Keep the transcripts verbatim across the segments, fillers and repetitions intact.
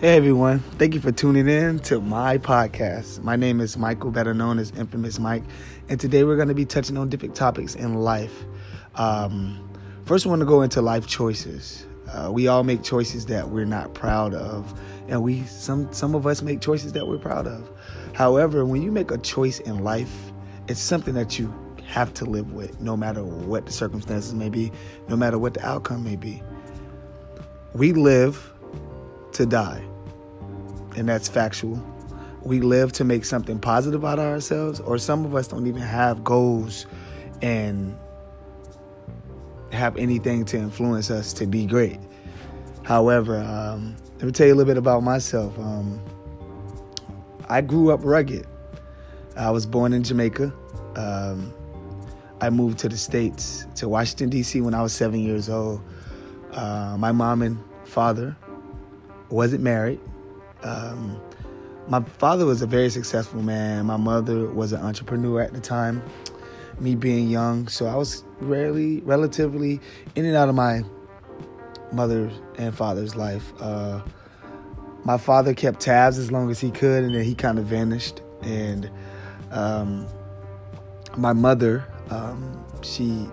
Hey everyone, thank you for tuning in to my podcast. My name is Michael, better known as Infamous Mike, and today we're going to be touching on different topics in life. Um, first, we want to go into life choices. Uh, we all make choices that we're not proud of, and we some some of us make choices that we're proud of. However, when you make a choice in life, it's something that you have to live with, no matter what the circumstances may be, no matter what the outcome may be. We live to die. And that's factual. We live to make something positive out of ourselves, or some of us don't even have goals and have anything to influence us to be great. However, um, let me tell you a little bit about myself. Um, I grew up rugged. I was born in Jamaica. Um, I moved to the States, to Washington, D C when I was seven years old. Uh, my mom and father wasn't married. Um, my father was a very successful man. My mother was an entrepreneur at the time, me being young. So I was rarely, relatively in and out of my mother and father's life. Uh, my father kept tabs as long as he could, and then he kind of vanished. And um, my mother, um, she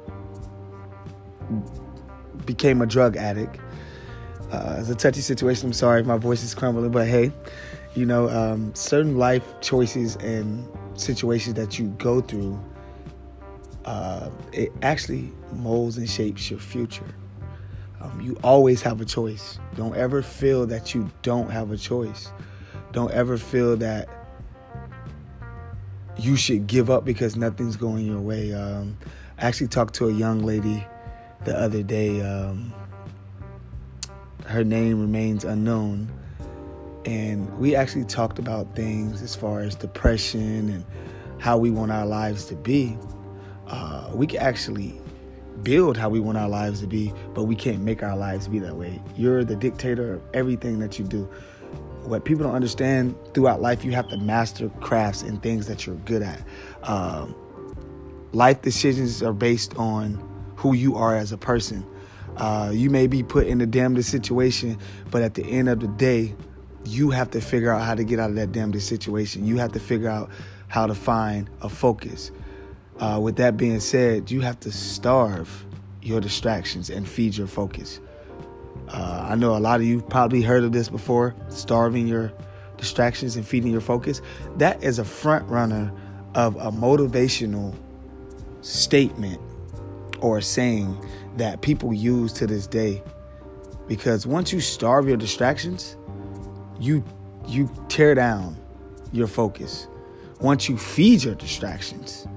became a drug addict. Uh, it's a touchy situation. I'm sorry if my voice is crumbling, but hey, you know, um, certain life choices and situations that you go through, uh, it actually molds and shapes your future. Um, you always have a choice. Don't ever feel that you don't have a choice. Don't ever feel that you should give up because nothing's going your way. Um, I actually talked to a young lady the other day. Um, Her name remains unknown. And we actually talked about things as far as depression and how we want our lives to be. Uh, we can actually build how we want our lives to be, but we can't make our lives be that way. You're the dictator of everything that you do. What people don't understand, throughout life, you have to master crafts and things that you're good at. Um, life decisions are based on who you are as a person. Uh, you may be put in the damnedest situation, but at the end of the day, you have to figure out how to get out of that damnedest situation. You have to figure out how to find a focus. Uh, with that being said, you have to starve your distractions and feed your focus. Uh, I know a lot of you probably heard of this before, starving your distractions and feeding your focus. That is a front runner of a motivational statement or saying that people use to this day. Because once you starve your distractions, you you tear down your focus. Once you feed your distractions,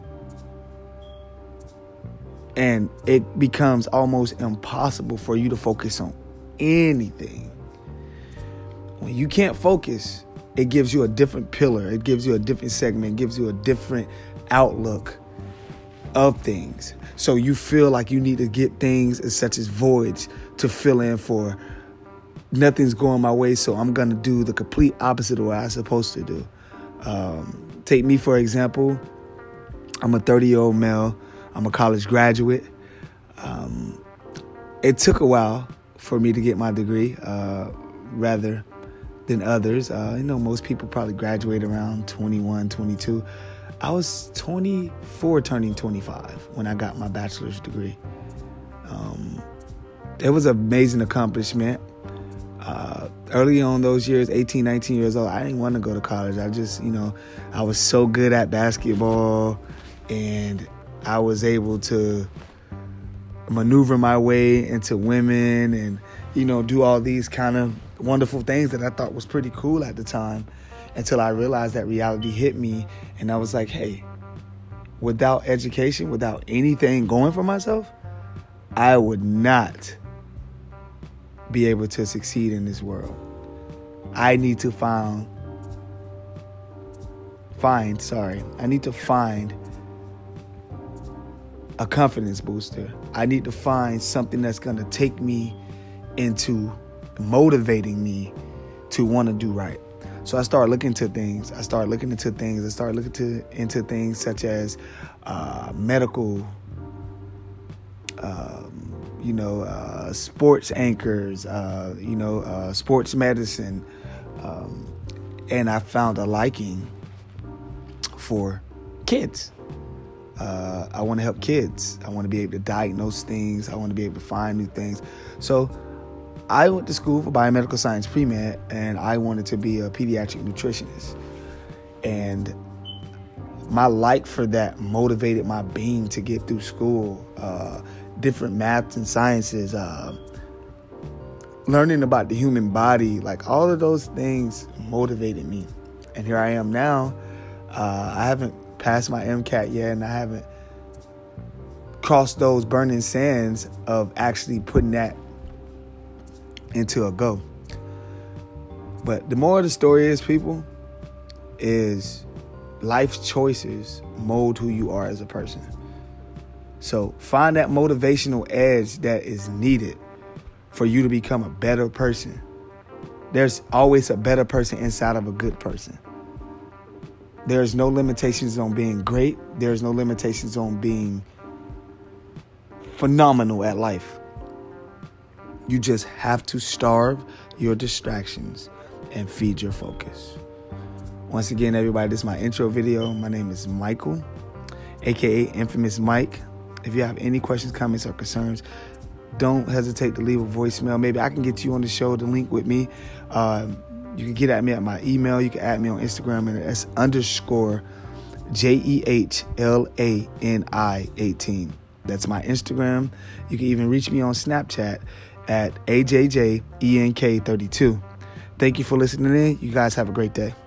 and it becomes almost impossible for you to focus on anything. When you can't focus, it gives you a different pillar. It gives you a different segment. It gives you a different outlook of things. So you feel like you need to get things such as voids to fill in for nothing's going my way, so I'm going to do the complete opposite of what I'm supposed to do. Um, take me, for example. I'm a thirty-year-old male. I'm a college graduate. Um, it took a while for me to get my degree, uh, rather than others. Uh, you know, most people probably graduate around twenty-one, twenty-two. I was twenty-four turning twenty-five when I got my bachelor's degree. Um, it was an amazing accomplishment. Uh, early on those years, eighteen, nineteen years old, I didn't want to go to college. I just, you know, I was so good at basketball, and I was able to maneuver my way into women and, you know, do all these kind of wonderful things that I thought was pretty cool at the time. Until I realized that reality hit me, and I was like, hey, without education, without anything going for myself, I would not be able to succeed in this world. I need to find, find, sorry, I need to find a confidence booster. I need to find something that's going to take me into motivating me to want to do right. So I started looking into things. I started looking into things. I started looking to, into things such as uh, medical, um, you know, uh, sports anchors, uh, you know, uh, sports medicine. Um, and I found a liking for kids. Uh, I want to help kids. I want to be able to diagnose things. I want to be able to find new things. So I went to school for biomedical science pre-med, and I wanted to be a pediatric nutritionist. And my like for that motivated my being to get through school, uh, different maths and sciences, uh, learning about the human body, like all of those things motivated me. And here I am now. Uh, I haven't passed my MCAT yet, and I haven't crossed those burning sands of actually putting that into a go. But the moral of the story is, people, is life's choices mold who you are as a person. So find that motivational edge that is needed for you to become a better person. There's always a better person inside of a good person. There's no limitations on being great. There's no limitations on being phenomenal at life. You just have to starve your distractions and feed your focus. Once again, everybody, this is my intro video. My name is Michael, aka Infamous Mike. If you have any questions, comments, or concerns, don't hesitate to leave a voicemail. Maybe I can get you on the show to link with me. Um, you can get at me at my email. You can add me on Instagram, and it's underscore J E H L A N I eighteen. That's my Instagram. You can even reach me on Snapchat at A J J E N K thirty-two. Thank you for listening in. You guys have a great day.